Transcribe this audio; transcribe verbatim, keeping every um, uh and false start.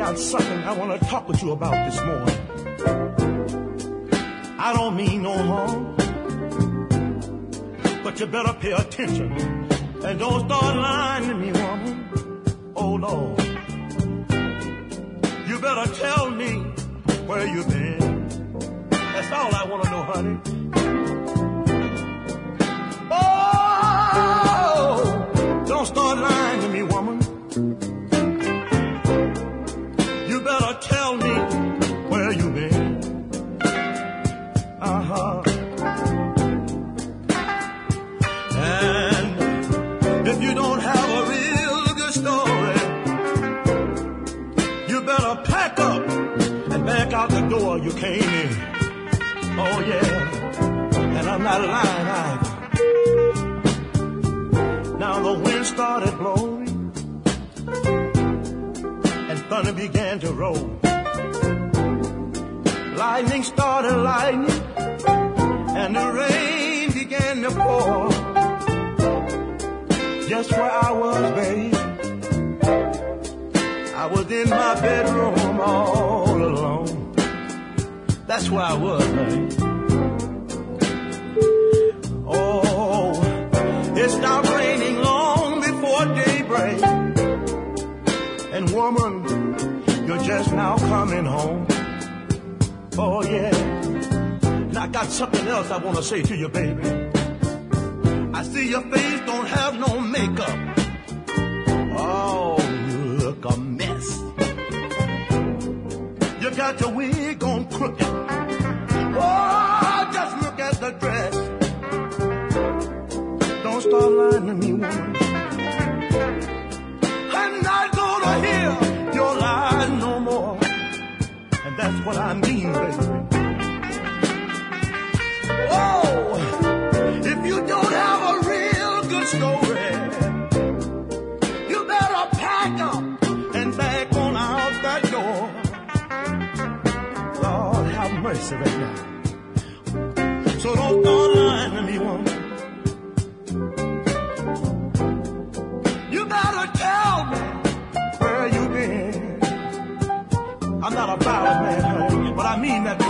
got something I want to talk with you about this morning. I don't mean no harm, but you better pay attention and don't start lying to me, woman. Oh, Lord. You better tell me where you been. That's all I want to know, honey. Oh, don't start lying to me, woman. You better tell me where you been. Uh-huh. And if you don't have a real good story, you better pack up and back out the door you came in. Oh, yeah. And I'm not lying either. Now the wind started blowing and thunder began to roll. Lightning started lightning and the rain began to pour. Just where I was, babe, I was in my bedroom all alone. That's where I was, babe. Oh, it stopped raining long before daybreak. And woman, you're just now coming home. Oh, yeah. And I got something else I want to say to you, baby. I see your face don't have no makeup. Oh, you look a mess. You got your wig on crooked. Oh, just look at the dress. Don't start lying to me, woman. I'm not gonna hear your lies no more. And that's what I mean, baby. Oh, if you don't have a real good story, you better pack up and back on out that door. Lord, have mercy right now. So don't start lying to me, woman. You better tell me where you been. I'm not a violent man, honey, but I mean that.